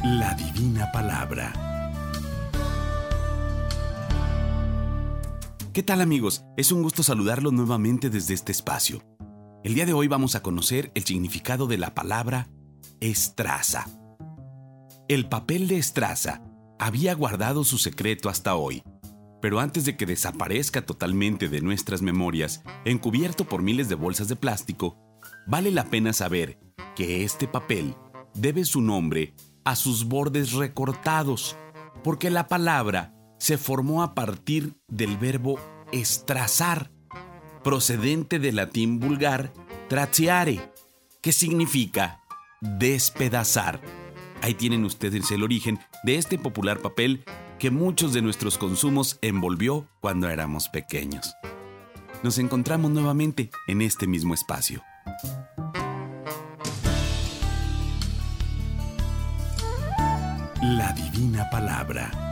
La Divina Palabra. ¿Qué tal, amigos? Es un gusto saludarlos nuevamente desde este espacio. El día de hoy vamos a conocer el significado de la palabra estraza. El papel de estraza había guardado su secreto hasta hoy, pero antes de que desaparezca totalmente de nuestras memorias, encubierto por miles de bolsas de plástico, vale la pena saber que este papel debe su nombre a sus bordes recortados, porque la palabra se formó a partir del verbo estrazar, procedente del latín vulgar tracheare, que significa despedazar. Ahí tienen ustedes el origen de este popular papel que muchos de nuestros consumos envolvió cuando éramos pequeños. Nos encontramos nuevamente en este mismo espacio. La Divina Palabra.